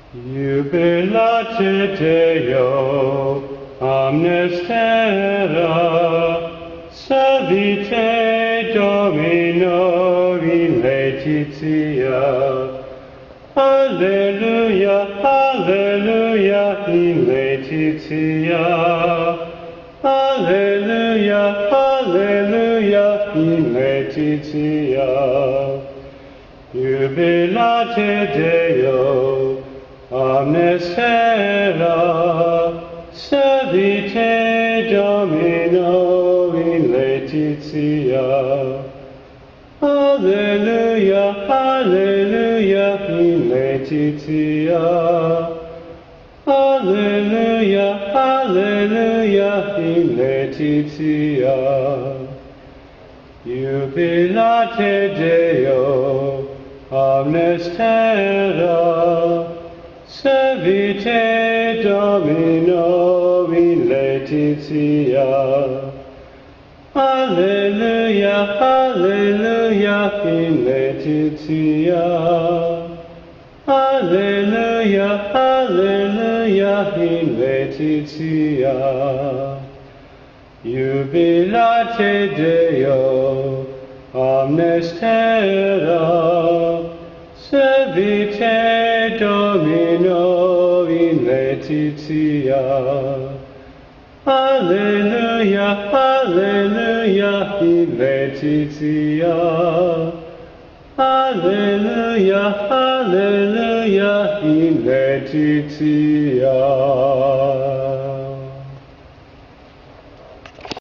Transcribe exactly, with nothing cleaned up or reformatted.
Jubilate Deo, omnes terra, servite Domino in laetitia. Alleluia, alleluia in laetitia. Alleluia, alleluia in laetitia. Jubilate Deo, omnes terra, servite Domino in laetitia. Alleluia, alleluia in laetitia. Alleluia, alleluia in laetitia. Jubilate Deo, omnes terra, servite Domino in laetitia. Alleluia, alleluia in laetitia. Alleluia, alleluia in laetitia. Jubilate Deo, omnes terra, servite Domino in laetitia. Alleluia, alleluia in laetitia. Alleluia, alleluia in laetitia.